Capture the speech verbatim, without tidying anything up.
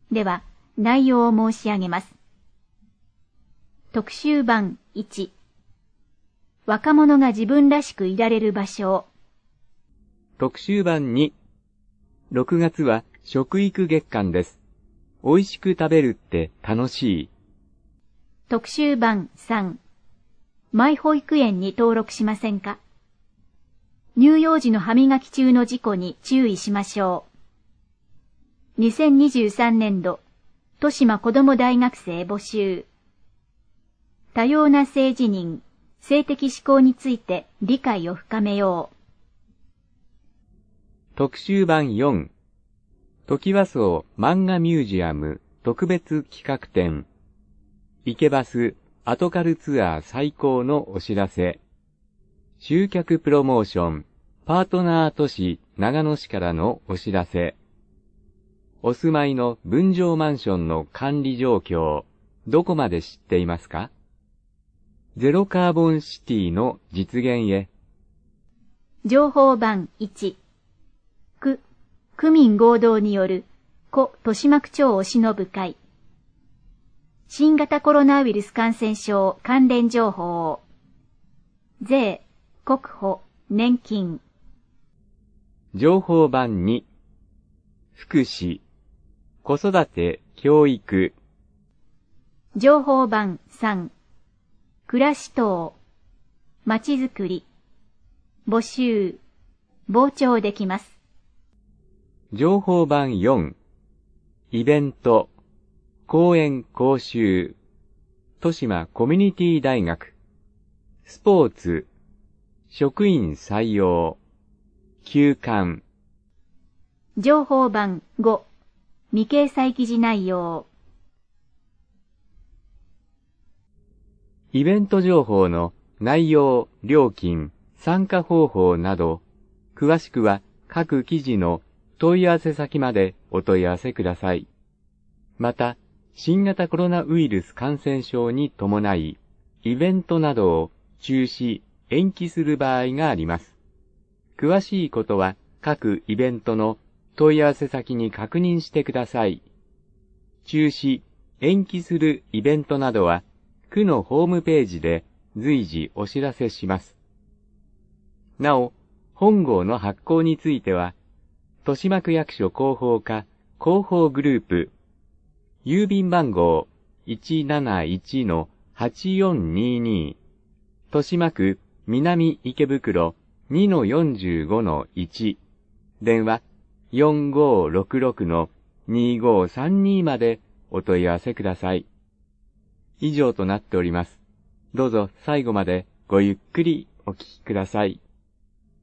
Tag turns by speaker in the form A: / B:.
A: では、内容を申し上げます。特集版いち、若者が自分らしくいられる場所を。
B: 特集版に、ろくがつは食育月間です。美味しく食べるって楽しい。
A: 特集版さん、マイ保育園に登録しませんか？乳幼児の歯磨き中の事故に注意しましょう。にせんにじゅうさんねんど、豊島子ども大学生募集。多様な性自認、性的指向について理解を深めよう。
B: 特集版よん、トキワ荘漫画ミュージアム特別企画展。池バスアトカルツアー最高のお知らせ。集客プロモーション、パートナー都市長野市からのお知らせ。お住まいの分譲マンションの管理状況、どこまで知っていますか？ゼロカーボンシティの実現へ。
A: 情報版いち、区、区民合同による故豊島区長お忍ぶ会。新型コロナウイルス感染症関連情報を。税、国保、年金。
B: 情報版に、福祉、子育て、教育。
A: 情報版さん、暮らし等、まちづくり。募集、傍聴できます。
B: 情報版よん、イベント、講演講習、豊島コミュニティ大学、スポーツ、職員採用、休館。
A: 情報版ご、未掲載記事内容。
B: イベント情報の内容、料金、参加方法など、詳しくは各記事の問い合わせ先までお問い合わせください。また、新型コロナウイルス感染症に伴い、イベントなどを中止、延期する場合があります。詳しいことは各イベントの問い合わせ先に確認してください。中止、延期するイベントなどは、区のホームページで随時お知らせします。なお、本号の発行については、豊島区役所広報課広報グループ、郵便番号 いちなないちのはちよんにに、豊島区南池袋 にのよんじゅうごのいち、電話 よんごろくろくのにごさんに までお問い合わせください。以上となっております。どうぞ最後までごゆっくりお聞きください。